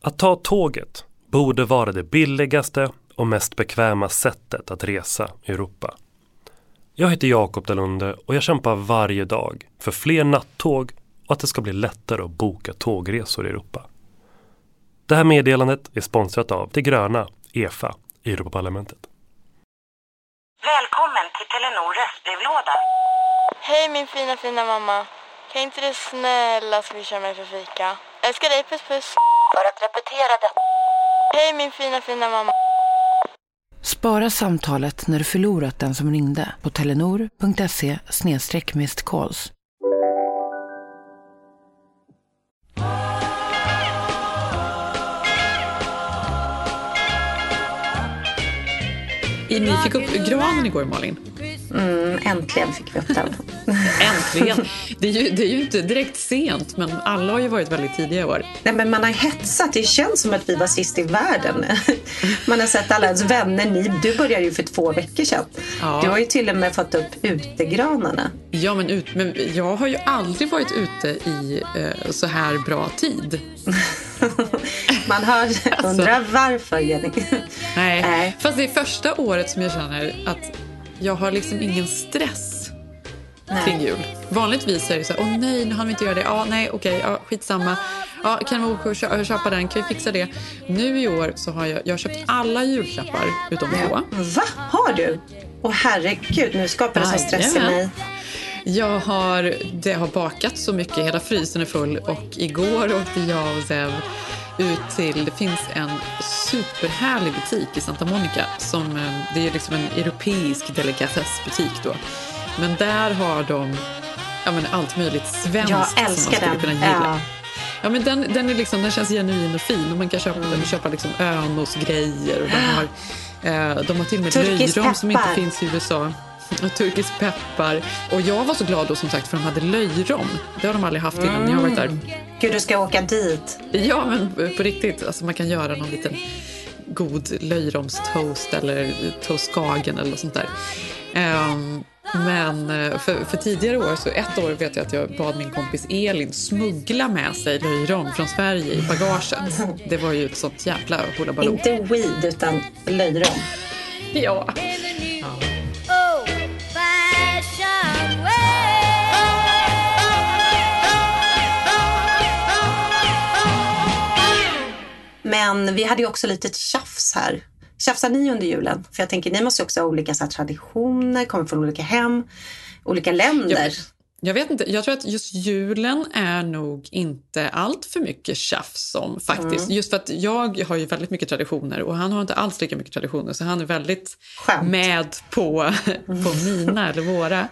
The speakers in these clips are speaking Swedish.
Att ta tåget borde vara det billigaste och mest bekväma sättet att resa i Europa. Jag heter Jakob Dalunde och jag kämpar varje dag för fler nattåg och att det ska bli lättare att boka tågresor i Europa. Det här meddelandet är sponsrat av det gröna EFA i Europaparlamentet. Välkommen till Telenor röstbrevlåda. Hej min fina mamma. Kan inte du snälla swisha mig för fika? Älskar dig, puss puss. För att repetera det. Hej min fina mamma. Spara samtalet när du förlorat den som ringde på telenor.se/missed-calls. Ni fick upp granen igår, Malin. Äntligen fick vi upp den. Äntligen. Det är ju inte direkt sent, men alla har ju varit väldigt tidiga i år. Nej, men man har hetsat. Det känns som att vi var sist i världen. Man har sett alla ens vänner. Du började ju för 2 veckor sedan. Ja. Du har ju till och med fått upp utegranarna. Ja, men jag har ju aldrig varit ute i så här bra tid. Man har undrar varför, Jenny. Nej, fast det är första året som jag känner att jag har liksom ingen stress kring jul. Vanligtvis är det så här, åh nej, nu har vi inte göra det. Ja, nej, okej, skitsamma. Ja, kan vi åka och köpa den? Kan vi fixa det? Nu i år så har jag köpt alla julklappar utom 2. Va? Har du? Åh herregud, nu skapar det så stress i mig. Det har bakat så mycket, hela frysen är full. Och igår åkte jag och Zev ut till, det finns en superhärlig butik i Santa Monica som, det är liksom en europeisk delikatessbutik då. Men där har de allt möjligt svenskt. Jag älskar som man skulle den. Kunna gilla. Ja, men den är liksom, den känns genuin och fin och man kan köpa den och köpa liksom önosgrejer och de har till och med löjrom som inte finns i USA. Och turkisk peppar. Och jag var så glad då som sagt för de hade löjrom. Det har de aldrig haft innan jag har varit där. Gud, du ska åka dit. Ja, men på riktigt. Alltså man kan göra någon liten god löjromstoast eller toastkagen eller sånt där. Men för tidigare år, så ett år vet jag att jag bad min kompis Elin smuggla med sig löjrom från Sverige i bagaget. Det var ju ett sånt jävla hullabaloo. Inte weed utan löjrom. Ja. Men vi hade ju också lite tjafs här. Tjafsar ni under julen? För jag tänker, ni måste också ha olika så här, traditioner, kommer från olika hem, olika länder. Jag vet inte, jag tror att just julen är nog inte allt för mycket tjafs om faktiskt. Just för att jag har ju väldigt mycket traditioner och han har inte alls lika mycket traditioner. Så han är väldigt med på mina eller våra.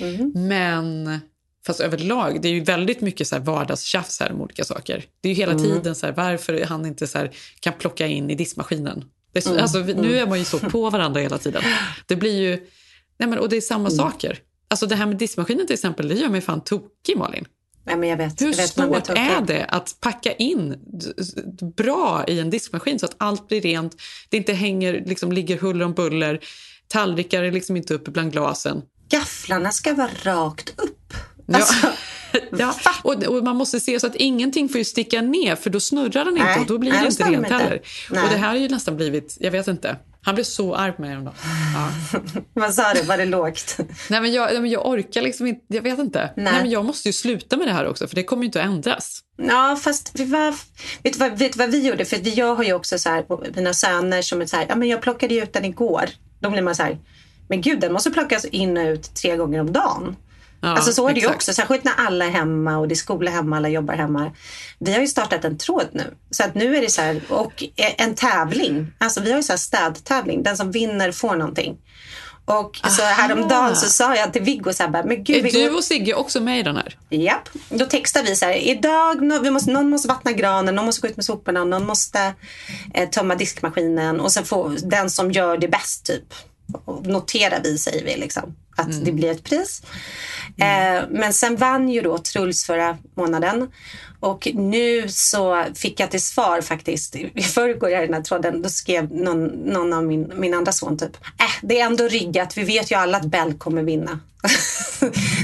Men fast överlag, det är ju väldigt mycket så här vardagstjafs här om olika saker. Det är ju hela tiden så här, varför han inte så här kan plocka in i diskmaskinen. Det är alltså, nu är man ju så på varandra hela tiden. Det blir ju, och det är samma saker. Alltså det här med diskmaskinen till exempel, det gör mig fan tokig, Malin. Ja, men jag vet. Hur svårt är det att packa in bra i en diskmaskin så att allt blir rent, det inte hänger, liksom ligger huller om buller, tallrikar är liksom inte uppe bland glasen. Gafflarna ska vara rakt upp. Alltså, ja. Och man måste se så att ingenting får ju sticka ner, för då snurrar den inte och då blir det inte rent heller. Och det här har ju nästan blivit, jag vet inte. Han blev så arg på mig ändå. Ja. Vad sa du? Var det lågt? Nej, men jag orkar liksom inte, jag vet inte. Nej, men jag måste ju sluta med det här också, för det kommer ju inte att ändras. Ja, fast vet du vad vi gjorde? För jag har ju också så här, mina söner som är så här, ja men jag plockade ju ut den igår. Då blir man så här, men gud, den måste plockas in och ut 3 gånger om dagen. Ja, alltså så är det ju också, särskilt när alla är hemma och det är skola hemma, alla jobbar hemma. Vi har ju startat en tråd nu. Så att nu är det så här, och en tävling. Alltså vi har ju så här städtävling. Den som vinner får någonting. Och så häromdagen så sa jag till Viggo så här, men gud, är du och Sigge också med i den här? Japp, då textar vi så här, idag, någon måste vattna granen, någon måste gå ut med soporna, någon måste tömma diskmaskinen och sen får den som gör det bäst typ. Noterar vi, säger vi liksom, att det blir ett pris. Men sen vann ju då Truls förra månaden. Och nu så fick jag till svar faktiskt, i förrgår i den här tråden, då skrev någon av min andra son typ, det är ändå riggat, vi vet ju alla att Bell kommer vinna.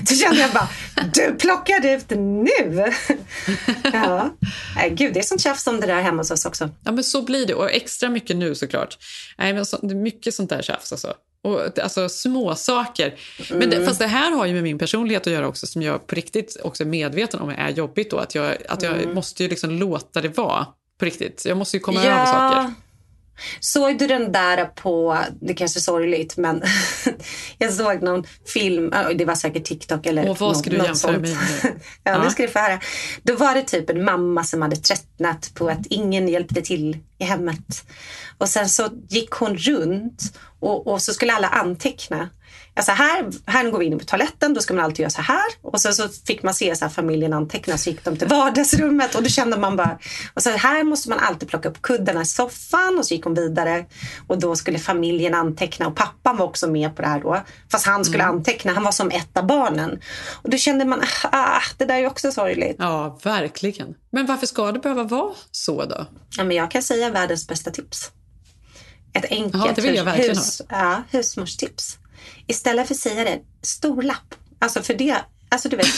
Då kände jag bara, du plockade ut nu. Ja. Nej, gud, det är sånt tjafs som det där hemma hos oss också. Ja, men så blir det. Och extra mycket nu såklart. Nej, men det är mycket sånt där tjafs alltså. Och, alltså små saker. Men fast det här har ju med min personlighet att göra också, som jag på riktigt också är medveten om är jobbigt då. Att jag måste ju liksom låta det vara på riktigt. Jag måste ju komma över saker. Såg du den där på, det kanske är sorgligt, men jag såg någon film, det var säkert TikTok eller och vad ska du jämföra med nu? Ja, nu ska du få höra. Då var det typ en mamma som hade tröttnat på att ingen hjälpte till i hemmet. Och sen så gick hon runt och så skulle alla anteckna. Alltså här går vi in på toaletten, då ska man alltid göra så här. Och så fick man se så här, familjen anteckna, så gick de till vardagsrummet. Och då kände man bara, och så här måste man alltid plocka upp kuddarna i soffan. Och så gick hon vidare. Och då skulle familjen anteckna. Och pappan var också med på det här då. Fast han skulle anteckna, han var som ett av barnen. Och då kände man, det där är också sorgligt. Ja, verkligen. Men varför ska det behöva vara så då? Ja, men jag kan säga världens bästa tips. Ett enkelt husmorstips. Istället för att säga det, stor lapp. Alltså för det, alltså du vet,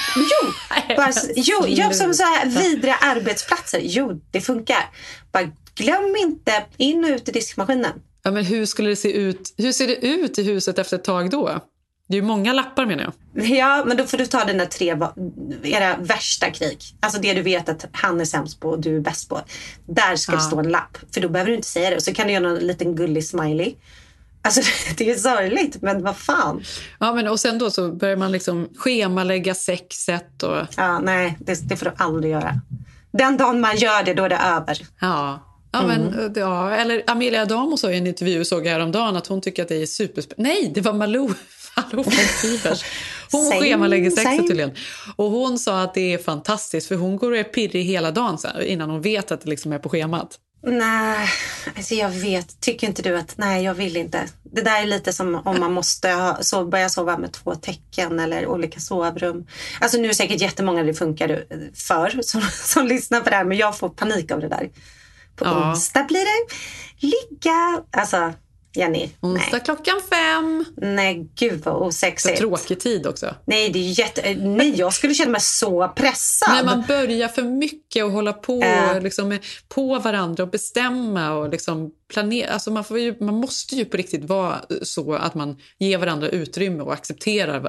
jag som så här vidriga arbetsplatser, det funkar. Bara glöm inte in och ut i diskmaskinen. Ja, men hur skulle det se ut? Hur ser det ut i huset efter ett tag då? Det är ju många lappar menar jag. Ja, men då får du ta dina 3 era värsta krig. Alltså det du vet att han är sämst på och du är bäst på. Där ska det stå en lapp. För då behöver du inte säga det. Och så kan du göra en liten gullig smiley. Alltså det är ju sorgligt, men vad fan. Ja, men och sen då så börjar man liksom schemalägga sexet och... Ja, nej, det får du aldrig göra. Den dagen man gör det, då är det över. Ja. Ja, men, eller Amelia Adamo sa i en intervju, såg jag häromdagen, att hon tycker att det är Nej, det var Malou från Fibers. Hon schemalägger sexet tydligen. Och hon sa att det är fantastiskt, för hon går och är pirrig hela dagen så här, innan hon vet att det liksom är på schemat. Nej, alltså tycker inte du att, nej jag vill inte. Det där är lite som om man måste börja sova med 2 täcken eller olika sovrum. Alltså nu är det säkert jättemånga det funkar för som lyssnar på det här, men jag får panik av det där. På onsdag blir det ligga, alltså Jenny. Onsdag klockan 5. Nej, gud vad osexigt. Så tråkig tid också. Nej, det är nej, jag skulle känna mig så pressad. När man börjar för mycket och hålla på liksom, på varandra och bestämma och liksom planera. Alltså man måste ju på riktigt vara så att man ger varandra utrymme och accepterar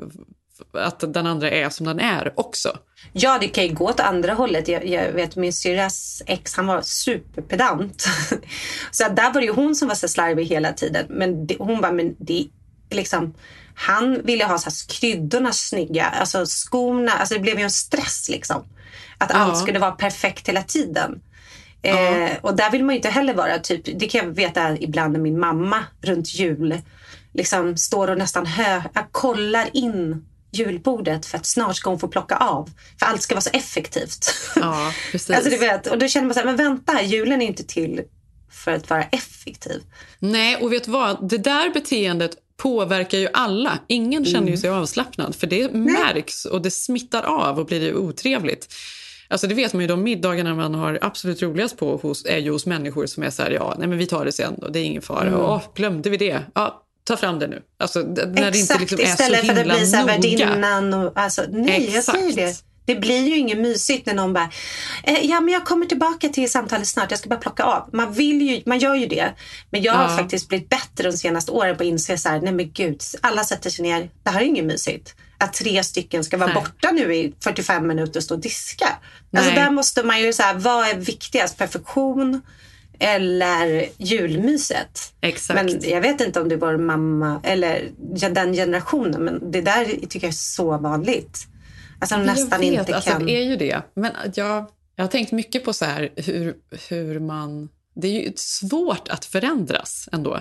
att den andra är som den är också. Ja, det kan ju gå åt andra hållet. Jag vet, min syrras ex, han var superpedant. Så där var det ju hon som var så slarvig hela tiden. Men hon var, men det liksom, han ville ha så här kryddorna snygga, alltså skorna, alltså det blev ju en stress liksom. Att allt skulle vara perfekt hela tiden. Och där vill man ju inte heller vara typ, det kan jag veta ibland när min mamma runt jul liksom står och nästan kollar in julbordet för att snart ska hon få plocka av. För allt ska vara så effektivt. Ja, precis. Alltså du vet, och då känner man så här, men vänta, julen är inte till för att vara effektiv. Nej, och vet vad? Det där beteendet påverkar ju alla. Ingen känner ju sig avslappnad, för det märks och det smittar av och blir det otrevligt. Alltså det vet man ju, de middagarna man har absolut roligast på är ju hos människor som är så här, nej men vi tar det sen och det är ingen fara. Glömde vi det? Ja, ta fram det nu. Alltså när det inte liksom är istället så för att det blir så här värdinnan och alltså, nej, jag säger det. Det blir ju inget mysigt när någon bara, ja men jag kommer tillbaka till samtalet snart, jag ska bara plocka av. Man gör ju det. Men jag har faktiskt blivit bättre de senaste åren på att inse så här, nej men gud, alla sätter sig ner, det här är inget mysigt. Att 3 stycken ska vara borta nu i 45 minuter och stå och diska. Alltså där måste man ju så här, vad är viktigast, perfektion eller julmyset? Exakt. Men jag vet inte om det var mamma eller den generationen, men det där tycker jag är så vanligt. Alltså nästan inte kan. Alltså, det är ju det. Men jag har tänkt mycket på så här hur man... Det är ju svårt att förändras ändå.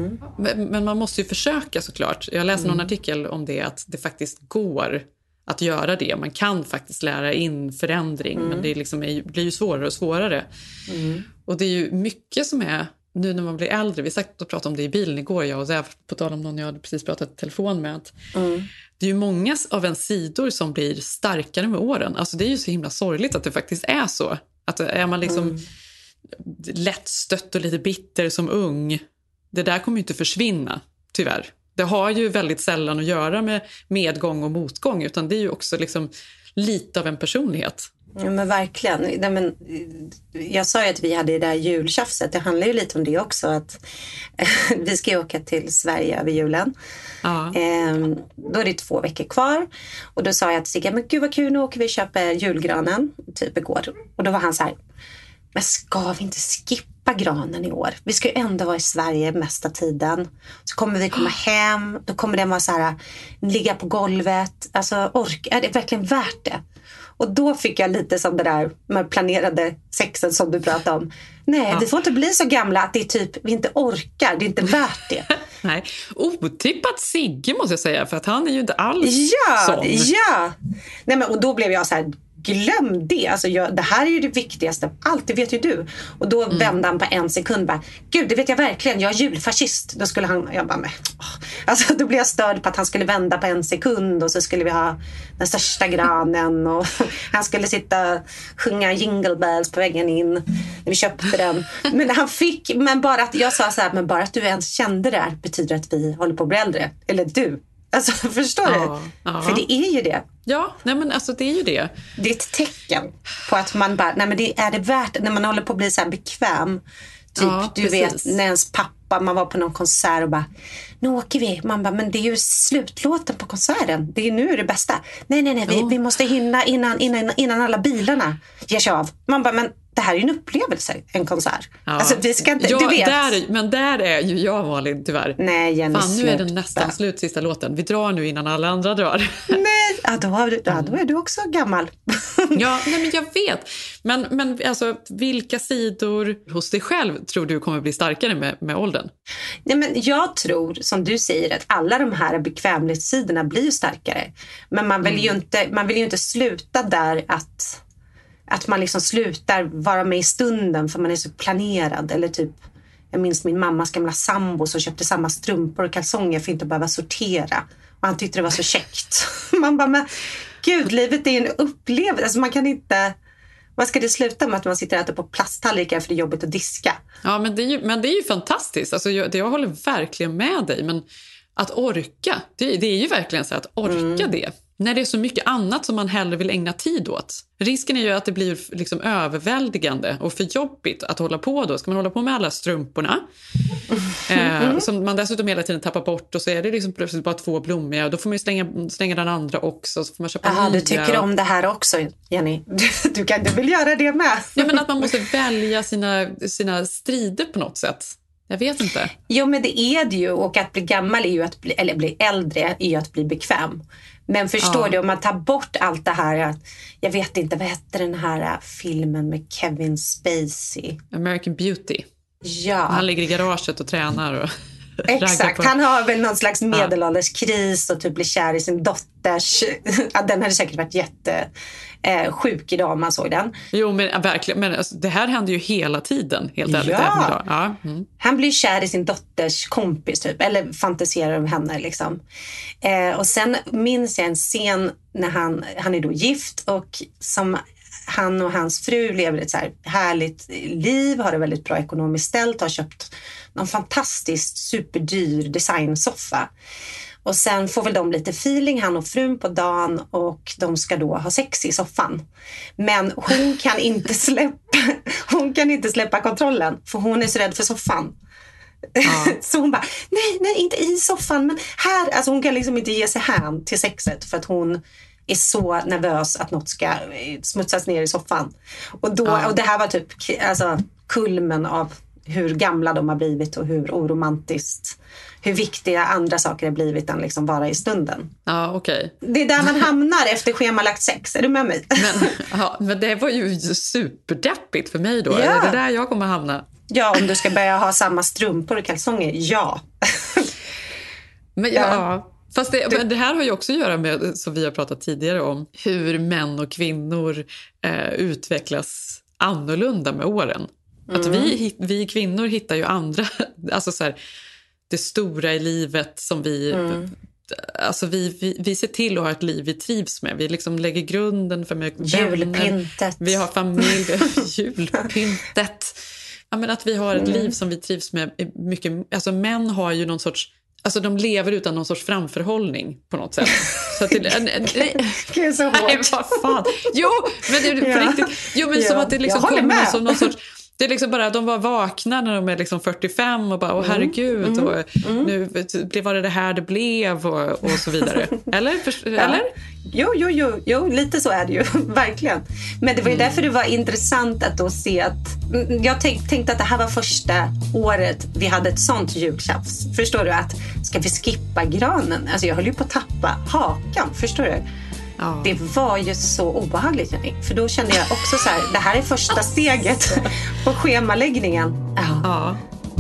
Men man måste ju försöka såklart. Jag läste någon artikel om det, att det faktiskt går att göra det. Man kan faktiskt lära in förändring, men det liksom blir ju svårare och svårare. Och det är ju mycket som är, nu när man blir äldre, vi satt och pratade om det i bilen igår, jag och Zev, på tal om någon jag hade precis pratat i telefon med, att det är ju många av en sidor som blir starkare med åren. Alltså det är ju så himla sorgligt att det faktiskt är så. Att är man liksom lättstött och lite bitter som ung, det där kommer ju inte försvinna, tyvärr. Det har ju väldigt sällan att göra med medgång och motgång, utan det är ju också liksom lite av en personlighet. Ja, men verkligen. Nej, men, jag sa ju att vi hade det där jultjafset. Det handlar ju lite om det också. Att vi ska åka till Sverige över julen. Ja. Då är det 2 veckor kvar. Och då sa jag till Sigge, men gud vad kul, nu åker vi och köper julgranen. Typ igår. Och då var han så här, men ska vi inte skippa granen i år? Vi ska ju ändå vara i Sverige mesta tiden. Så kommer vi komma hem. Då kommer den vara så här, ligga på golvet. Alltså, är det verkligen värt det? Och då fick jag lite som det där med planerade sexen som du pratade om. Nej, vi får inte bli så gamla att det är typ, vi inte orkar. Det är inte värt det. Nej, otippat Sigge måste jag säga. För att han är ju inte alls sån. Ja. Nej, men, och då blev jag så här, glöm det. Alltså, det här är ju det viktigaste av allt, det vet ju du. Och då vände han på 1 sekund bara, gud det vet jag verkligen, jag är julfascist. Då skulle han, jag bara, alltså då blev jag störd på att han skulle vända på 1 sekund och så skulle vi ha den största granen och han skulle sitta sjunga Jingle Bells på väggen in när vi köpte den. Men han fick, men bara att jag sa så här, men bara att du ens kände det här betyder att vi håller på att bli äldre. Eller du. Alltså, förstår du? Ja. För det är ju det. Ja, nej men alltså det är ju det. Det är ett tecken på att man bara, nej men det är det värt, när man håller på att bli så här bekväm. Typ, du vet, när ens pappa, man var på någon konsert och bara, nu åker vi. Man bara, men det är ju slutlåten på konserten. Det är nu det bästa. Nej, vi måste hinna innan alla bilarna ger sig av. Man bara, men det här är ju en upplevelse, en konsert. Ja. Alltså, vi ska inte, du vet. Men där är ju jag Malin, tyvärr. Nej, Jenny, fan, nu är den nästan slut, sista låten. Vi drar nu innan alla andra drar. Nej, då är du också gammal. Ja, nej, men jag vet. Men alltså, vilka sidor hos dig själv tror du kommer bli starkare med åldern? Nej, men jag tror, som du säger, att alla de här bekvämlighetssidorna blir ju starkare. Men man vill ju inte sluta där att man liksom slutar vara med i stunden för man är så planerad. Eller typ, jag minns min mammas gamla sambo som köpte samma strumpor och kalsonger för att inte behöva sortera. Och han tyckte det var så käckt. Man bara, men gud, livet är en upplevelse. Alltså man kan inte... Vad ska det sluta med att man sitter och äter på plasttallrikar för det är jobbigt att diska? Ja, men det är ju fantastiskt. Alltså, jag håller verkligen med dig. Men att orka, det är ju verkligen så att orka det. När det är så mycket annat som man hellre vill ägna tid åt. Risken är ju att det blir liksom överväldigande och för jobbigt att hålla på då. Ska man hålla på med alla strumporna som man dessutom hela tiden tappar bort och så är det liksom plötsligt bara 2 blommiga och då får man ju slänga den andra också, så får man köpa nya. Du tycker om det här också, Jenny. Du vill göra det med. Ja, men att man måste välja sina strider på något sätt. Jag vet inte. Jo, men det är det ju, och att bli gammal är ju att bli äldre är ju att bli bekväm. Men förstår du, om man tar bort allt det här, jag vet inte, vad heter den här filmen med Kevin Spacey? American Beauty. Ja. Han ligger i garaget och tränar och exakt, han har väl någon slags medelålderskris och typ blir kär i sin dotters. Den hade säkert varit sjuk idag om man såg den. Jo, men verkligen, men alltså, det här händer ju hela tiden, helt ärligt, även idag. Ja. Han blir kär i sin dotters kompis typ, eller fantiserar om henne liksom. Och sen minns jag en scen när han är då gift och som han och hans fru lever ett så här härligt liv, har det väldigt bra ekonomiskt ställt, har köpt någon fantastiskt superdyr designsoffa. Och sen får väl de lite feeling, han och frun, på dagen, och de ska då ha sex i soffan. Men hon kan inte släppa kontrollen för hon är så rädd för soffan. Ja. Så hon bara, nej, inte i soffan, men här. Alltså hon kan liksom inte ge sig hän till sexet för att hon är så nervös att något ska smutsas ner i soffan. Och det här var typ alltså, kulmen av hur gamla de har blivit och hur oromantiskt, hur viktiga andra saker har blivit än liksom bara i stunden. Ja, okej. Det är där man hamnar efter schemalagt sex. Är du med mig? Men det var ju superdeppigt för mig då. Ja. Är det där jag kommer hamna? Ja, om du ska börja ha samma strumpor och kalsonger, ja. Men fast men det här har ju också att göra med, som vi har pratat tidigare om, hur män och kvinnor utvecklas annorlunda med åren. Att vi kvinnor hittar ju andra, alltså så här, det stora i livet som vi alltså vi ser till att ha ett liv vi trivs med. Vi liksom lägger grunden för julpyntet. Vi har familj, julpyntet. Ja, men att vi har ett liv som vi trivs med mycket. Alltså män har ju någon sorts, Alltså de lever utan någon sorts framförhållning på något sätt. Så att det är så hårt. Nej, vad fan. Jo, men det är på riktigt. Jo, men som att det liksom kommer som någon sorts... Det är liksom bara, de var vakna när de är liksom 45 och bara, åh herregud, och nu var det här det blev och så vidare. Eller? Eller? Jo, lite så är det ju, verkligen. Men det var ju därför det var intressant att då se att, jag tänkte att det här var första året vi hade ett sånt jultjafs. Förstår du, att ska vi skippa granen? Alltså jag höll ju på att tappa hakan, förstår du? Ja. Det var ju så obehagligt, för då kände jag också så här, det här är första steget på schemaläggningen. Ja.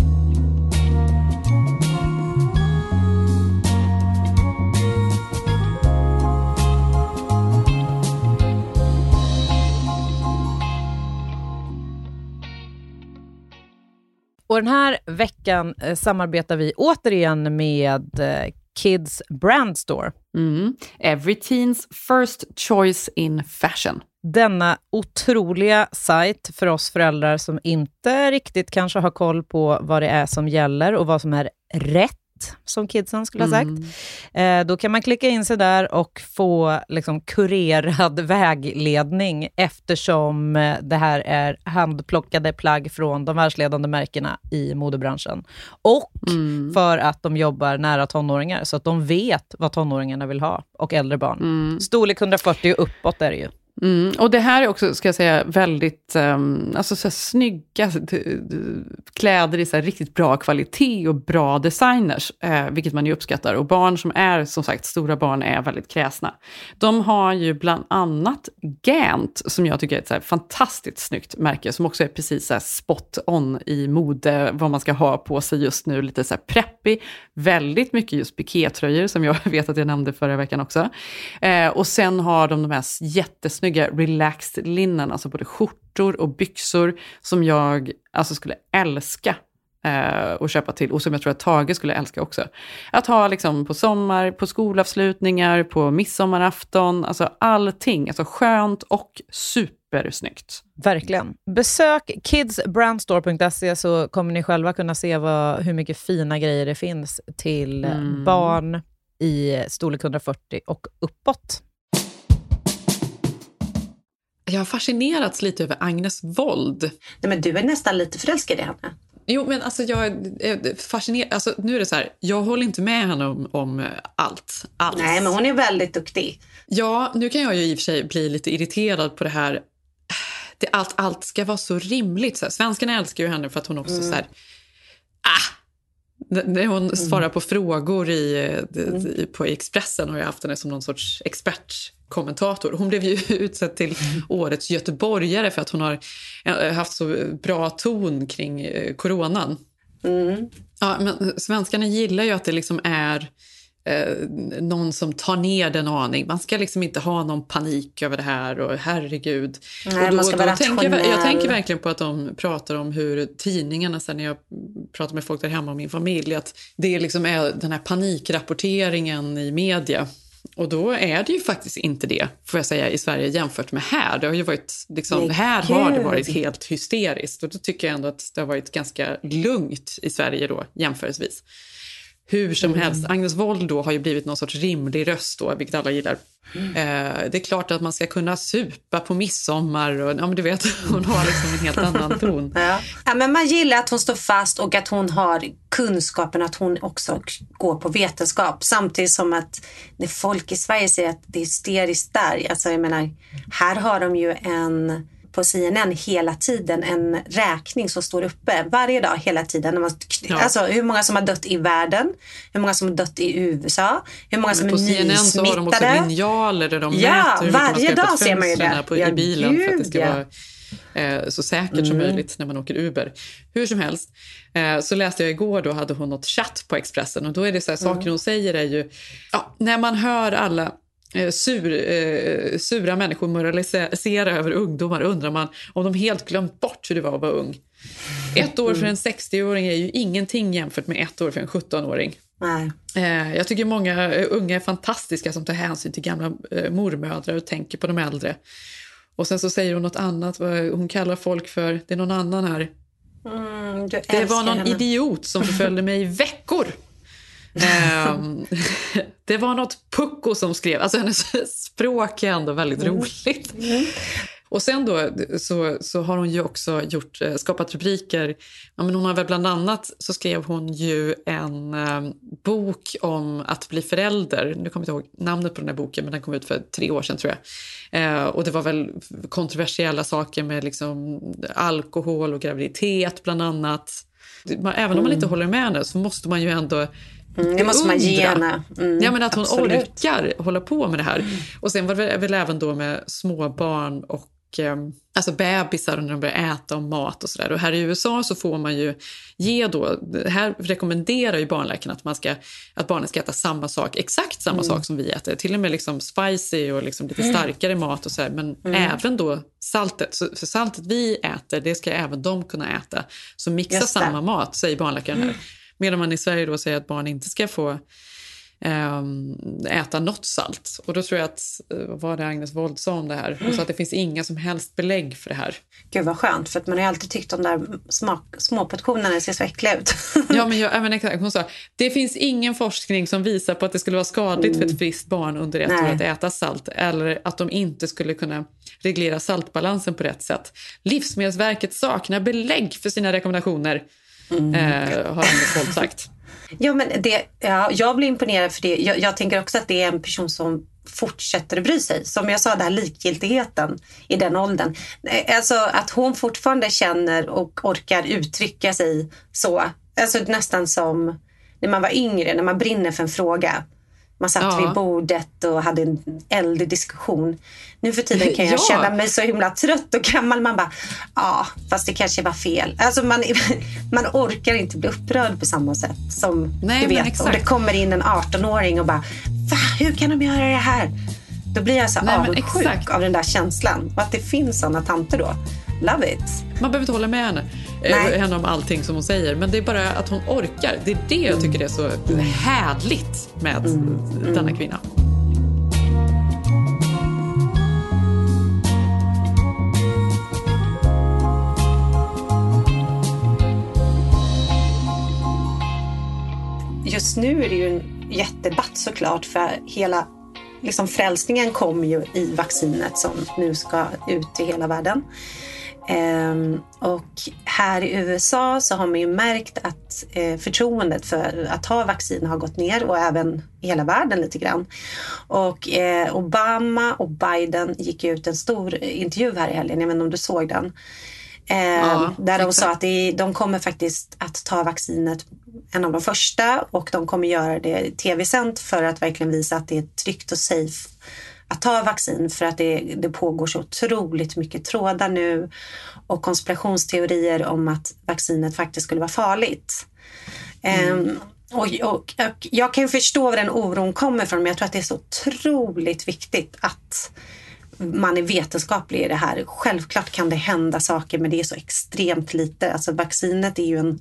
Och den här veckan samarbetar vi återigen med Kids Brand Store. Every teens first choice in fashion. Denna otroliga sajt för oss föräldrar som inte riktigt kanske har koll på vad det är som gäller och vad som är rätt, som kidsen skulle ha sagt. Då kan man klicka in sig där och få liksom kurerad vägledning, eftersom det här är handplockade plagg från de världsledande märkena i modebranschen. Och för att de jobbar nära tonåringar, så att de vet vad tonåringarna vill ha, och äldre barn. Storlek 140 och uppåt är det ju. Och det här är också, ska jag säga, väldigt alltså så här, snygga kläder i så här, riktigt bra kvalitet och bra designers, vilket man ju uppskattar. Och barn som är, som sagt, stora barn är väldigt kräsna. De har ju bland annat Gant, som jag tycker är ett så här, fantastiskt snyggt märke, som också är precis så här, spot on i mode, vad man ska ha på sig just nu, lite så här preppy, väldigt mycket just pikétröjor, som jag vet att jag nämnde förra veckan också. Och sen har de här jättesnygga relaxed linnen, alltså både skjortor och byxor, som jag alltså skulle älska att köpa till, och som jag tror att Tage skulle älska också. Att ha liksom på sommar, på skolavslutningar, på midsommarafton, alltså allting, alltså skönt och supersnyggt. Verkligen. Besök kidsbrandstore.se, så kommer ni själva kunna se hur mycket fina grejer det finns till barn i storlek 140 och uppåt. Jag har fascinerats lite över Agnes Wold. Nej, men du är nästan lite förälskad i henne. Jo, men alltså jag är fascinerad. Alltså, nu är det så här, jag håller inte med henne om allt. Nej, men hon är väldigt duktig. Ja, nu kan jag ju i och för sig bli lite irriterad på det här. Allt ska vara så rimligt. Så här. Svenskarna älskar ju henne för att hon också så här... När hon svarar på frågor på Expressen har jag haft henne som någon sorts expertkommentator. Hon blev ju utsedd till årets göteborgare för att hon har haft så bra ton kring coronan. Ja, men svenskarna gillar ju att det liksom är någon som tar ner den aning. Man ska liksom inte ha någon panik över det här, och herregud. Nej, och då, man ska vara jag tänker verkligen på att de pratar om hur tidningarna, sen när jag pratar med folk där hemma och min familj, att det liksom är den här panikrapporteringen i media. Och då är det ju faktiskt inte det, får jag säga, i Sverige jämfört med här. Det har ju varit liksom, här har det varit helt hysteriskt, och då tycker jag ändå att det har varit ganska lugnt i Sverige då, jämförelsevis. Hur som helst, Agnes Wold då har ju blivit någon sorts rimlig röst då, vilket alla gillar. Det är klart att man ska kunna supa på midsommar, och ja, men du vet, hon har liksom en helt annan ton. Ja, men man gillar att hon står fast och att hon har kunskapen, att hon också går på vetenskap. Samtidigt som att när folk i Sverige säger att det är hysteriskt där, alltså jag menar, här har de ju på CNN hela tiden en räkning som står uppe varje dag hela tiden. Alltså hur många som har dött i världen, hur många som har dött i USA, hur många som är nysmittade. På CNN så har de också linjaler där de mäter hur varje dag ser man ju det. I bilen för att det ska vara så säkert som möjligt när man åker Uber. Hur som helst, så läste jag igår, då hade hon något chatt på Expressen, och då är det så här, saker hon säger är ju, när man hör alla sura människor moralisera över ungdomar, undrar man om de helt glömt bort hur det var att vara ung. 1 år för en 60-åring är ju ingenting jämfört med 1 år för en 17-åring. Jag tycker många unga är fantastiska som tar hänsyn till gamla mormödrar och tänker på de äldre. Och sen så säger hon något annat, hon kallar folk för, det är någon annan här. Det var någon idiot som förföljde mig i veckor. Det var något Pucko som skrev. Alltså hennes språk är ändå väldigt roligt. Och sen då så har hon ju också skapat rubriker. Ja, men hon har väl bland annat så skrev hon ju en bok om att bli förälder. Nu kommer jag inte ihåg namnet på den här boken, men den kom ut för 3 år sedan tror jag. Och det var väl kontroversiella saker med liksom alkohol och graviditet bland annat. Även om man inte håller med henne så måste man ju ändå det måste man ge henne. Ja, men att hon absolut. orkar hålla på med det här. Och sen var det väl även då med små barn och alltså bebisar när de börjar äta och mat och sådär. Och här i USA så får man ju ge då, här rekommenderar ju barnläkarna att barnen ska äta samma sak, exakt samma sak som vi äter. Till och med liksom spicy och liksom lite starkare mat och sådär. Men även då saltet. Så för saltet vi äter, det ska även de kunna äta. Så mixa samma mat, säger barnläkaren här. Medan man i Sverige då säger att barn inte ska få äta något salt. Och då tror jag att, vad det Agnes Wold sa om det här, hon sa att det finns inga som helst belägg för det här. Gud vad skönt, för att man har ju alltid tyckt om de där småportionerna ser så äckliga ut. Ja, men exakt. Hon sa, det finns ingen forskning som visar på att det skulle vara skadligt för ett friskt barn under 1 år att äta salt, eller att de inte skulle kunna reglera saltbalansen på rätt sätt. Livsmedelsverket saknar belägg för sina rekommendationer, har Agnes Wold sagt. Ja, men jag blir imponerad för det. Jag tänker också att det är en person som fortsätter att bry sig. Som jag sa, den här likgiltigheten i den åldern. Alltså att hon fortfarande känner och orkar uttrycka sig så. Alltså nästan som när man var yngre, när man brinner för en fråga. Man satt vid bordet och hade en eldig diskussion. Nu för tiden kan jag känna mig så himla trött och gammal. Man bara, fast det kanske var fel. Alltså man orkar inte bli upprörd på samma sätt som du vet. Och det kommer in en 18-åring och bara, hur kan de göra det här? Då blir jag så avundsjuk av den där känslan. Och att det finns sådana tanter då. Love it. Man behöver inte hålla med henne om allting som hon säger. Men det är bara att hon orkar. Det är det jag tycker är så härligt med denna kvinna. Just nu är det ju en jättedebatt såklart, för hela liksom frälsningen kommer ju i vaccinet som nu ska ut i hela världen. Och här i USA så har man ju märkt att förtroendet för att ha vaccin har gått ner, och även i hela världen lite grann. Och Obama och Biden gick ut en stor intervju här i helgen, jag vet inte om du såg den. Där de sa att de kommer faktiskt att ta vaccinet, en av de första, och de kommer göra det tv-sänt för att verkligen visa att det är tryggt och safe att ta vaccin, för att det pågår så otroligt mycket trådar nu och konspirationsteorier om att vaccinet faktiskt skulle vara farligt. Och jag kan ju förstå var den oron kommer från, men jag tror att det är så otroligt viktigt att man är vetenskaplig i det här. Självklart kan det hända saker, men det är så extremt lite. Alltså vaccinet är ju en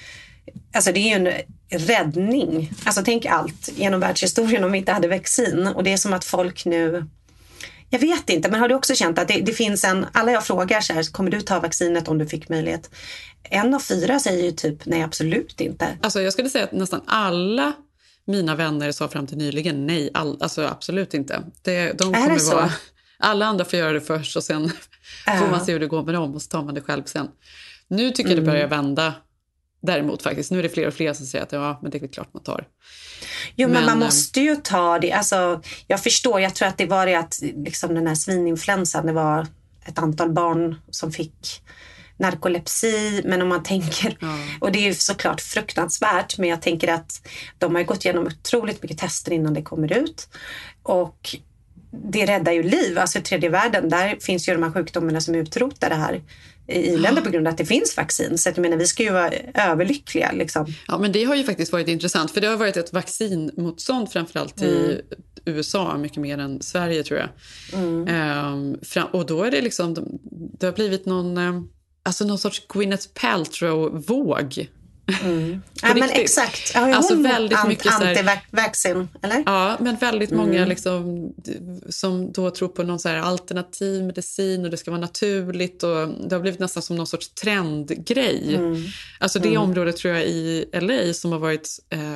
räddning. Alltså tänk allt genom världshistorien om vi inte hade vaccin. Och det är som att folk nu, jag vet inte, men har du också känt att det finns alla jag frågar så här, kommer du ta vaccinet om du fick möjlighet? 1 av 4 säger ju typ nej, absolut inte. Alltså jag skulle säga att nästan alla mina vänner sa fram till nyligen nej, alltså absolut inte. De kommer vara, alla andra får göra det först och sen får man se hur det går med dem och så tar man det själv sen. Nu tycker jag det börjar vända. Däremot faktiskt, nu är det fler och fler som säger att men det är klart man tar. Jo, men man måste ju ta det. Alltså, jag förstår, jag tror att det var det att liksom den här svininfluensan, det var ett antal barn som fick narkolepsi, men om man tänker, och det är ju såklart fruktansvärt, men jag tänker att de har gått igenom otroligt mycket tester innan det kommer ut, och det räddar ju liv. Alltså i tredje världen, där finns ju de här sjukdomarna som utrotar det här i länder på grund av att det finns vaccin. Så att jag menar, vi ska ju vara överlyckliga liksom. Ja, men det har ju faktiskt varit intressant, för det har varit ett vaccinmotstånd framförallt i USA, mycket mer än Sverige tror jag. Och då är det liksom, det har blivit någon sorts Gwyneth Paltrow-våg Ja, men exakt. Har alltså hon väldigt mycket anti-vaccin, eller? Ja, men väldigt många liksom, som då tror på någon så här alternativ medicin och det ska vara naturligt och det har blivit nästan som någon sorts trendgrej. Alltså det området tror jag i LA som har varit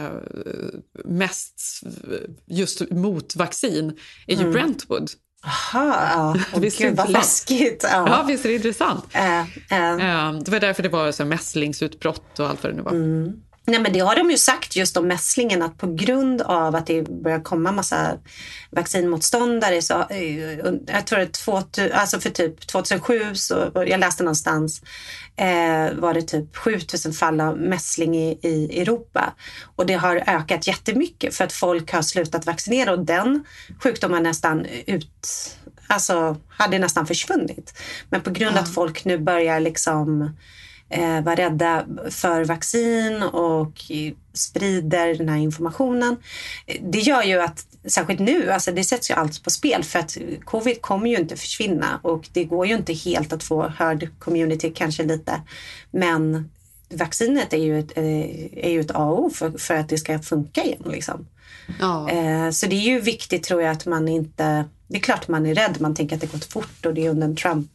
mest just mot vaccin är ju Brentwood. Aha, gud vad läskigt. Ja, visst är det intressant. Det var därför det var så här mässlingsutbrott och allt vad det nu var. Nej, men det har de ju sagt just om mässlingen, att på grund av att det börjar komma massa vaccinmotståndare så, jag tror att för typ 2007 så, jag läste någonstans, var det typ 7000 fall av mässling i Europa, och det har ökat jättemycket för att folk har slutat vaccinera och den sjukdomen nästan hade nästan försvunnit, men på grund av att folk nu börjar liksom var rädda för vaccin och sprider den här informationen. Det gör ju att, särskilt nu, alltså det sätts ju allt på spel för att covid kommer ju inte försvinna och det går ju inte helt att få herd community kanske lite. Men vaccinet är ju ett A och O för att det ska funka igen liksom. Så det är ju viktigt tror jag att man inte... Det är klart man är rädd, man tänker att det gått fort och det är under en Trump,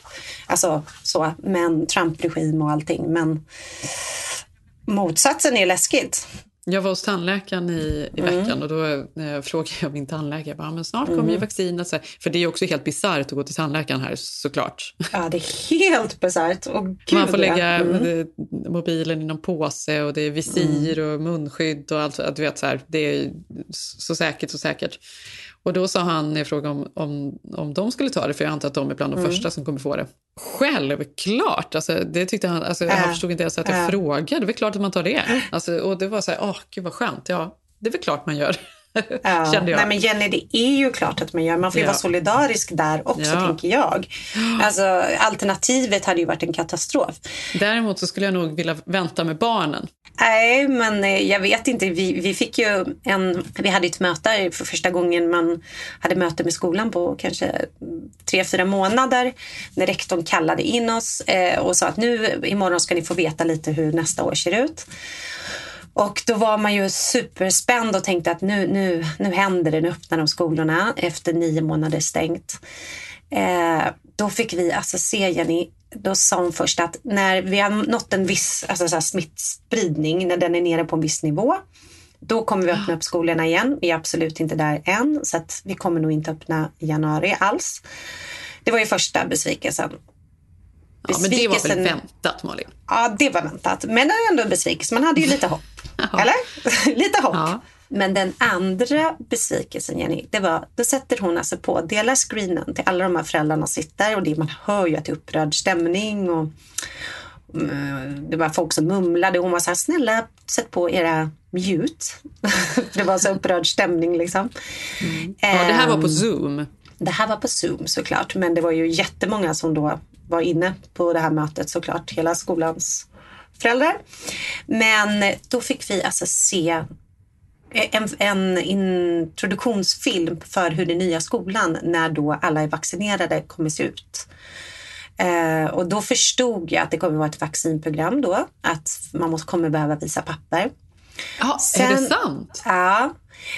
men Trump-regim och allting. Men motsatsen är läskigt. Jag var hos tandläkaren i veckan och då frågade jag min tandläkare, men snart kommer ju vaccinet. För det är också helt bizarrt att gå till tandläkaren här såklart. Ja, det är helt bizarrt. Man får lägga mobilen i någon påse och det är visir och munskydd och allt. Du vet, så här, det är så säkert. Och då sa han i fråga om de skulle ta det, för jag antar att de är bland de första som kommer få det. Självklart! Alltså, det tyckte han, jag förstod inte ens att jag frågade. Det är väl klart att man tar det. Alltså, och det var så här, gud vad skönt. Ja, det är väl klart man gör. Kände jag. Nej, men Jenny, det är ju klart att man gör. Man får ju vara solidarisk där också, tänker jag. Alltså, alternativet hade ju varit en katastrof. Däremot så skulle jag nog vilja vänta med barnen. Nej, men jag vet inte. Vi fick ju vi hade ett möte för första gången man hade möte med skolan på kanske 3-4 månader. När rektorn kallade in oss och sa att nu imorgon ska ni få veta lite hur nästa år ser ut. Och då var man ju superspänd och tänkte att nu händer det, nu öppnar de skolorna efter 9 månader stängt. Då fick vi alltså se, Jenny, då sa hon först att när vi har nått en viss smittspridning, när den är nere på en viss nivå, då kommer vi öppna upp skolorna igen. Vi är absolut inte där än, så att vi kommer nog inte öppna i januari alls. Det var ju första besvikelsen. Ja, men det var väl väntat, Malin? Ja, det var väntat. Men det är ändå en besvikelse. Man hade ju lite hopp. Eller? Lite hopp. Ja. Men den andra besvikelsen, Jenny, det var, då sätter hon alltså på, delar screenen till alla de här föräldrarna sitter, och man hör ju att det är upprörd stämning och det var folk som mumlade. Hon var så här, snälla, sätt på era mute. Det var så upprörd stämning liksom. Ja, det här var på Zoom. Det här var på Zoom såklart, men det var ju jättemånga som då var inne på det här mötet såklart, hela skolans föräldrar. Men då fick vi alltså se en introduktionsfilm för hur den nya skolan, när då alla är vaccinerade, kommer se ut. Och då förstod jag att det kommer vara ett vaccinprogram då, att man kommer behöva visa papper. Ja, är det sant? Ja.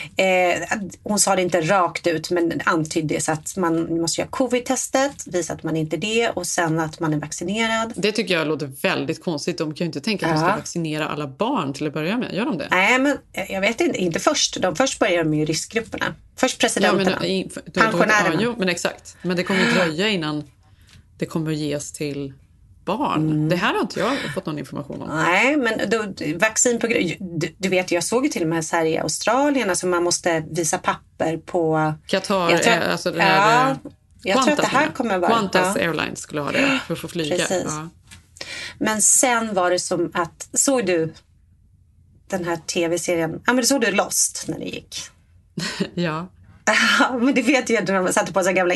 Hon sa det inte rakt ut, men antydde så att man måste göra covid-testet, visa att man inte är det, och sen att man är vaccinerad. Det tycker jag låter väldigt konstigt. De kan ju inte tänka att de ska vaccinera alla barn till att börja med. Gör de det? Nej, men jag vet inte först. Först börjar de med riskgrupperna. Först presidenterna, pensionärerna. Jo, men exakt. Men det kommer ju dröja innan det kommer att ges till barn. Det här har inte jag fått någon information om. Nej, men vaccinprogram, du vet, jag såg ju till och med här i Australien, alltså man måste visa papper på Qatar, alltså det här jag tror att det här kommer vara Qantas Airlines skulle ha det för att få flyga. Ja. Men sen var det som att, såg du den här tv-serien, men såg du Lost när det gick? Ja. Men det vet jag, de satte på så gamla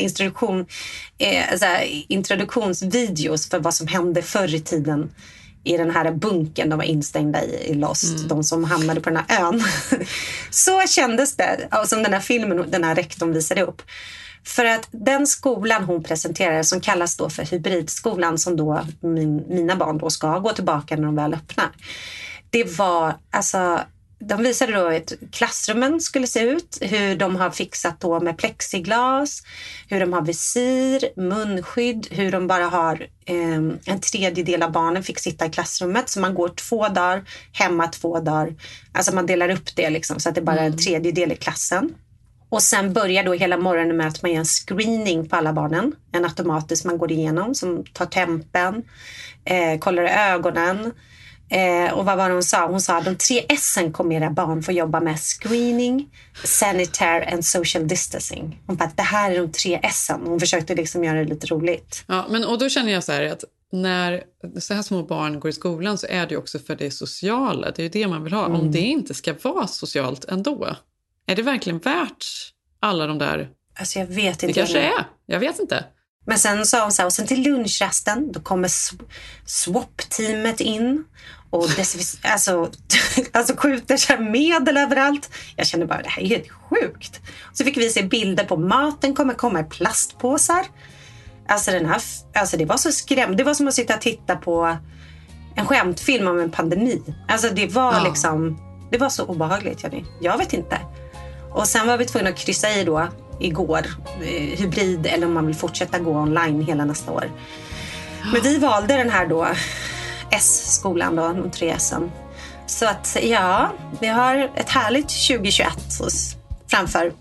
introduktionsvideos för vad som hände förr i tiden i den här bunken de var instängda i Lost, de som hamnade på den här ön. Så kändes det, som den här filmen, den här rektorn visade upp. För att den skolan hon presenterade, som kallas då för hybridskolan, som då mina barn då ska gå tillbaka när de väl öppnar. det var, alltså, de visade då hur klassrummen skulle se ut, hur de har fixat då med plexiglas, hur de har visir, munskydd, hur de bara har en tredjedel av barnen fick sitta i klassrummet, så man går 2 dagar, hemma 2 dagar. Alltså man delar upp det liksom, så att det bara är en tredjedel i klassen. Och sen börjar då hela morgonen med att man gör en screening på alla barnen. En automatisk man går igenom som tar tempen, kollar i ögonen. Och vad var det hon sa? Hon sa att de 3 S:en kommer era barn få jobba med: screening, sanitary and social distancing. Hon bara, det här är de 3 S:en. Hon försökte liksom göra det lite roligt. Ja, men och då känner jag så här att när så här små barn går i skolan så är det också för det sociala. Det är ju det man vill ha. Om det inte ska vara socialt ändå. Är det verkligen värt alla de där? Alltså jag vet inte. Det kanske är. Jag vet inte. Men sen sa hon så här, och sen till lunchrasten, då kommer swap-teamet in. Och alltså skjuter sig medel överallt. Jag kände bara, det här är helt sjukt. Så fick vi se bilder på maten kommer komma i plastpåsar. Alltså det var så skrämt. Det var som att sitta och titta på en skämtfilm om en pandemi. Alltså det var liksom, det var så obehagligt. Jag vet inte. Och sen var vi tvungna att kryssa i då igår, hybrid eller om man vill fortsätta gå online hela nästa år. Men vi valde den här då S-skolan då, de 3 S:en. Så att ja, vi har ett härligt 2021 framför.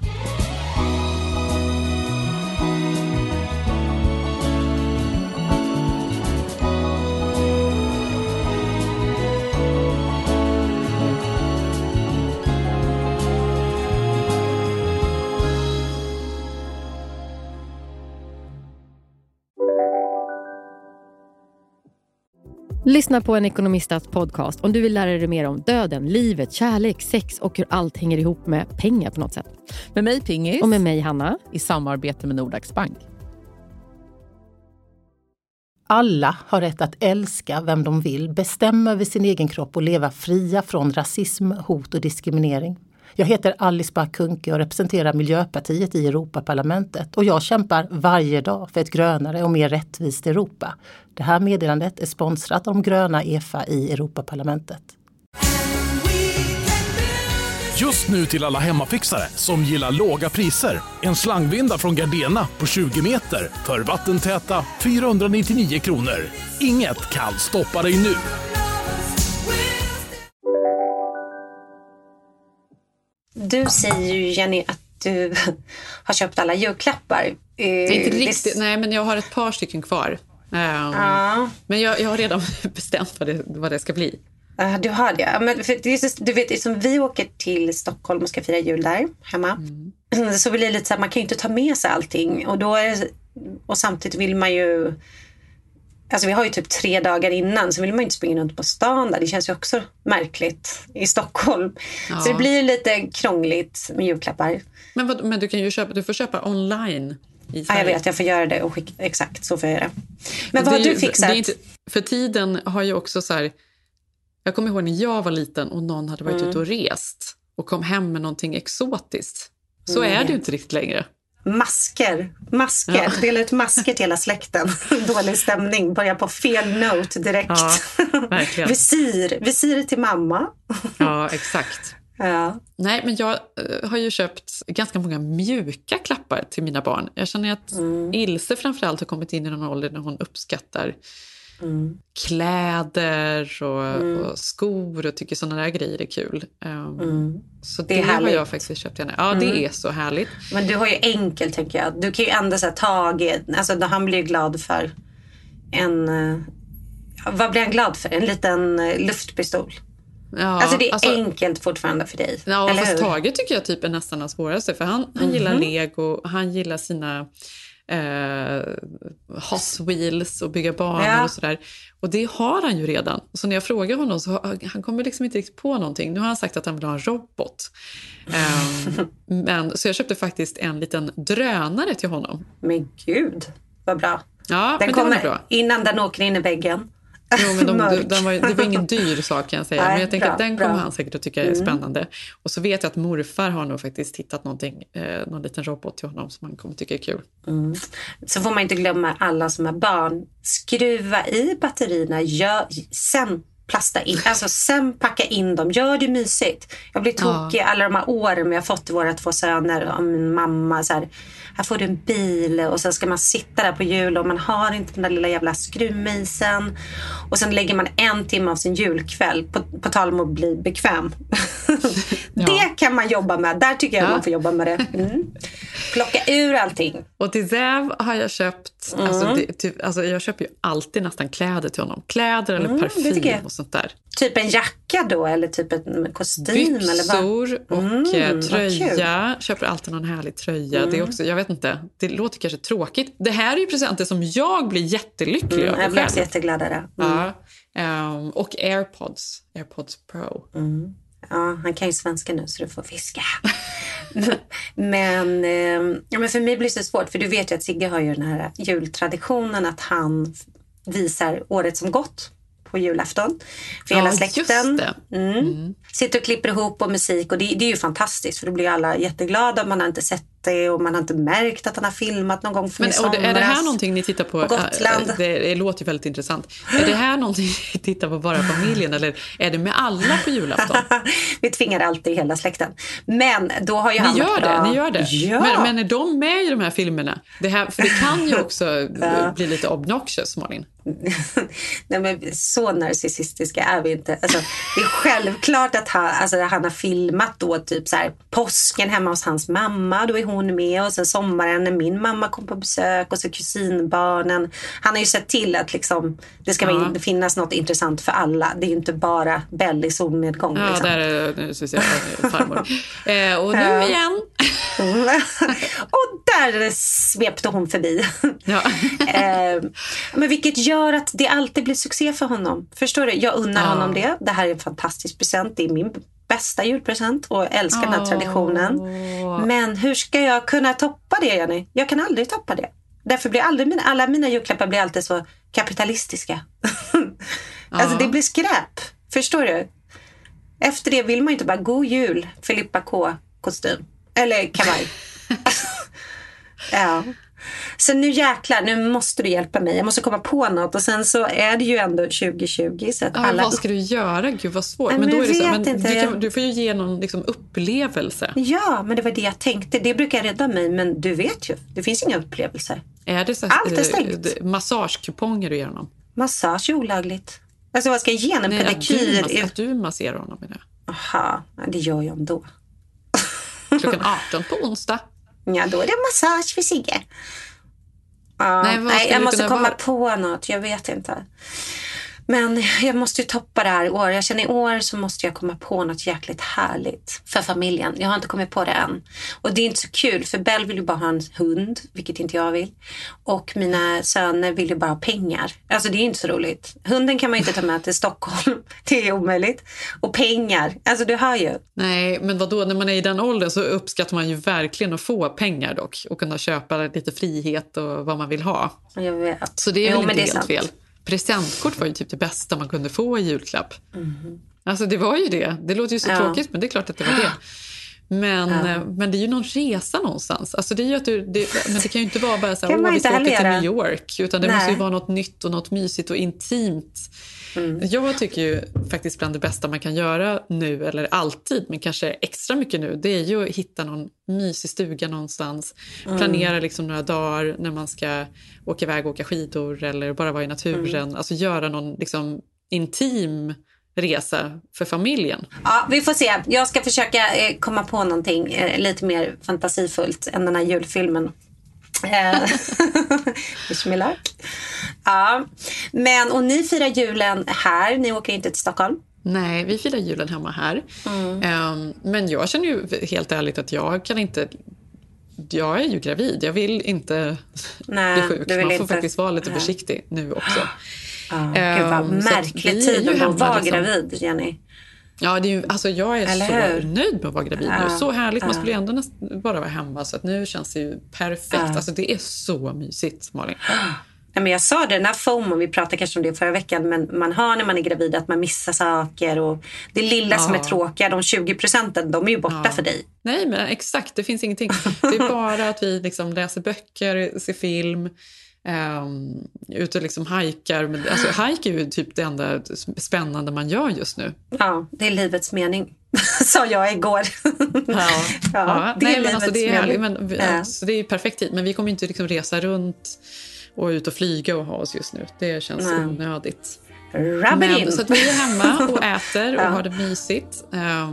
Lyssna på en ekonomistats podcast om du vill lära dig mer om döden, livet, kärlek, sex och hur allt hänger ihop med pengar på något sätt. Med mig Pingis. Och med mig Hanna. I samarbete med Nordax Bank. Alla har rätt att älska vem de vill, bestämma över sin egen kropp och leva fria från rasism, hot och diskriminering. Jag heter Alice Bah Kuhnke och representerar Miljöpartiet i Europaparlamentet och jag kämpar varje dag för ett grönare och mer rättvist Europa. Det här meddelandet är sponsrat av de gröna EFA i Europaparlamentet. Just nu till alla hemmafixare som gillar låga priser. En slangvinda från Gardena på 20 meter för vattentäta 499 kronor. Inget kan stoppa dig nu. Du säger ju, Jenny, att du har köpt alla julklappar. Det är inte riktigt, nej, men jag har ett par stycken kvar. Men jag har redan bestämt vad det ska bli. Du har det. Men för du vet, som vi åker till Stockholm och ska fira jul där hemma. Så blir det lite så här, man kan ju inte ta med sig allting. Och samtidigt vill man ju... Alltså vi har ju typ 3 dagar innan, så vill man ju inte springa runt på stan där. Det känns ju också märkligt i Stockholm. Ja. Så det blir lite krångligt med julklappar. Men du kan ju du får köpa online i Sverige. Ja, jag vet, jag får göra det och exakt så får jag göra. Men vad har du fixat? Det är inte, för tiden har ju också så här... Jag kommer ihåg när jag var liten och någon hade varit ute och rest och kom hem med någonting exotiskt. Så är det ju inte riktigt längre. Masker. Ja. Dela ut masker till hela släkten. Dålig stämning. Börja på fel note direkt. Ja, verkligen. Visir till mamma. Ja, exakt. Ja. Nej, men jag har ju köpt ganska många mjuka klappar till mina barn. Jag känner att Ilse framförallt har kommit in i någon ålder när hon uppskattar kläder och skor och tycker sådana där grejer är kul. Så det har jag faktiskt köpt henne. Ja, det är så härligt. Men du har ju enkelt, tänker jag. Du kan ju ändå säga alltså han blir ju glad för vad blir han glad för? En liten luftpistol. Ja, alltså det är enkelt fortfarande för dig. Ja, eller fast hur? Tage tycker jag typ är nästan den svåraste. För han gillar Lego, han gillar sina Hot Wheels och bygga banor och sådär. Och det har han ju redan. Så när jag frågar honom så han kommer liksom inte riktigt på någonting. Nu har han sagt att han vill ha en robot. Så jag köpte faktiskt en liten drönare till honom. Men gud, vad bra. Ja, den kommer bra. Innan den åker in i väggen. Jo, men det var ingen dyr sak, kan jag säga. Nej, men jag tänker att den kommer han säkert att tycka är spännande. Och så vet jag att morfar har nog faktiskt hittat någon liten robot till honom som han kommer tycka är kul. Så får man inte glömma alla som är barn. Skruva i batterierna, sen plasta in, alltså sen packa in dem, gör det mysigt. Jag blir tokig alla de här åren vi har fått till våra 2 söner och min mamma så här får du en bil och sen ska man sitta där på jul och man har inte den där lilla jävla skruvmejseln och sen lägger man 1 timme av sin julkväll på tal om att bli bekväm. Det kan man jobba med, där tycker jag man får jobba med det. Plocka ur allting. Och till Zev har jag köpt, alltså jag köper ju alltid nästan kläder till honom. Kläder eller parfym och sånt där. Typ en jacka då, eller typ en kostym? Byxor och tröja. Köper alltid någon härlig tröja. Det är också, jag vet inte, det låter kanske tråkigt. Det här är ju presenter som jag blir jättelycklig över. Jag blir också jätteglad där. Och AirPods Pro. Ja, han kan ju svenska nu så du får fiska. men för mig blir det så svårt, för du vet ju att Sigge har ju den här jultraditionen att han visar året som gått på julafton för hela släkten. Sitter och klipper ihop och musik och det är ju fantastiskt, för då blir alla jätteglada. Man har inte sett det och man har inte märkt att han har filmat någon gång för mig somras. Är det här någonting ni tittar på? Gotland. Det låter ju väldigt intressant. Är det här någonting ni tittar på bara familjen eller är det med alla på julafton? Vi tvingar alltid hela släkten. Men då har ju han... Ni gör det. Ja. Men är de med i de här filmerna? För det kan ju också bli lite obnoxious, Malin. Nej, men så narcissistiska är vi inte. Alltså, det är självklart att han har filmat då typ så här påsken hemma hos hans mamma, då är hon med, och sen sommaren när min mamma kom på besök och så kusinbarnen. Han har ju sett till att liksom, det ska finnas något intressant för alla. Det är ju inte bara Bell i solnedgång. Ja, liksom. nu syns jag farmor. Och nu igen. Och där svepte hon förbi. Men vilket gör att det alltid blir succé för honom. Förstår du? Jag unnar honom det. Det här är en fantastisk present. Det är min bästa julpresent och jag älskar den här traditionen. Men hur ska jag kunna toppa det, Jenny? Jag kan aldrig toppa det. Därför blir alla mina julklappar blir alltid så kapitalistiska. Alltså det blir skräp. Förstår du? Efter det vill man ju inte bara god jul, Filippa K. kostym. Eller kavaj. Ja. Så nu jäklar, nu måste du hjälpa mig. Jag måste komma på något. Och sen så är det ju ändå 2020 så att alla... Vad ska du göra? Gud vad svårt. Men då är det så, men du får ju ge någon liksom upplevelse. Ja, men det var det jag tänkte. Det brukar rädda mig, men du vet ju, det finns inga upplevelser. Är det så allt är stängt. Massagekuponger du ger honom? Massage är olagligt. Alltså vad ska jag ge en pedikyr? Att du masserar honom med det. Aha, det gör jag ändå. Klockan 18 på onsdag. Ja, då är det massage för Sigge. Nej, jag måste komma på något. Jag vet inte. Men jag måste ju toppa det här i år. Jag känner i år så måste jag komma på något jäkligt härligt för familjen. Jag har inte kommit på det än. Och det är inte så kul, för Bell vill ju bara ha en hund, vilket inte jag vill. Och mina söner vill ju bara ha pengar. Alltså det är inte så roligt. Hunden kan man inte ta med till Stockholm. Det är omöjligt. Och pengar, alltså du hör ju. Nej, men vadå? När man är i den åldern så uppskattar man ju verkligen att få pengar dock. Och kunna köpa lite frihet och vad man vill ha. Jag vet. Så det är väl inte helt fel. Presentkort var ju typ det bästa man kunde få i julklapp. Alltså det var ju det. Det låter ju så tråkigt, men det är klart att det var det. Men det är ju någon resa någonstans. Alltså det är ju att men det kan ju inte vara bara så här, vi ska åka till New York. Utan det måste ju vara något nytt och något mysigt och intimt. Jag tycker ju faktiskt bland det bästa man kan göra nu, eller alltid, men kanske extra mycket nu, det är ju att hitta någon mysig stuga någonstans. Planera liksom några dagar när man ska åka iväg och åka skidor eller bara vara i naturen. Alltså göra någon liksom intim resa för familjen. Ja, vi får se. Jag ska försöka komma på någonting lite mer fantasifullt än den här julfilmen. Ja. Men, och ni firar julen här. Ni åker inte till Stockholm? Nej, vi firar julen hemma här. Men jag känner ju helt ärligt att jag är ju gravid. Jag vill inte bli sjuk. Man får faktiskt vara lite försiktig nu också. Gud vad märklig tid att vara gravid, Jenny. Ja, det är ju, alltså jag är så nöjd med att vara gravid nu. Så härligt, man skulle ju ändå bara vara hemma. Så att nu känns det ju perfekt. Alltså det är så mysigt, Malin. Ja, men jag sa det, den här FOMO, vi pratade kanske om det förra veckan, men man har när man är gravid att man missar saker och det lilla som är tråkiga, de 20%, de är ju borta för dig. Nej, men exakt, det finns ingenting. Det är bara att vi liksom läser böcker, ser film, ute och liksom hajkar. Men, alltså, hajk är ju typ det enda spännande man gör just nu. Ja, det är livets mening. Sa jag igår. Ja, det är livets mening. Alltså, det är perfekt tid. Men vi kommer inte liksom resa runt och ut och flyga och ha oss just nu. Det känns onödigt. Men, så att vi är hemma och äter och har det mysigt.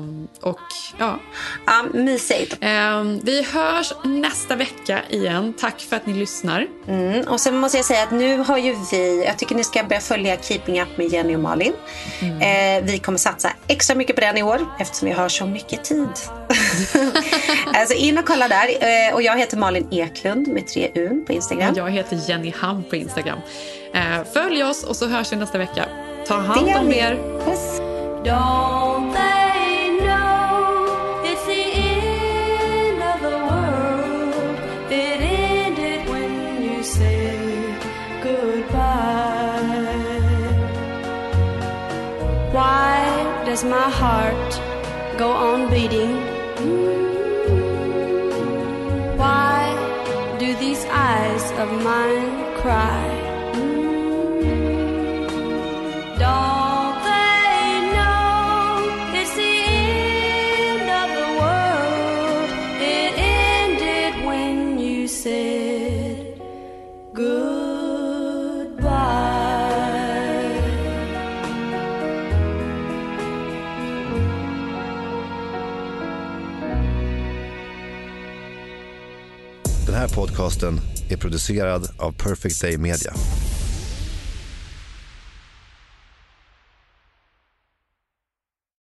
Mysigt. Vi hörs nästa vecka igen. Tack för att ni lyssnar. Och sen måste jag säga att nu har ju jag tycker ni ska börja följa Keeping Up med Jenny och Malin. Vi kommer satsa extra mycket på den i år eftersom vi har så mycket tid. Alltså in och kolla där. Och jag heter Malin Eklund med 3 U på Instagram. Och jag heter Jenny Ham på Instagram. Följ oss och så hörs vi nästa vecka. Ta hand om er. Don't they know it's the end of the world? It ended when you said goodbye. Why does my heart go on beating? Why do these eyes of mine cry? Don't they know it's the end of the world? It ended when you said goodbye. Den här podcasten är producerad av Perfect Day Media.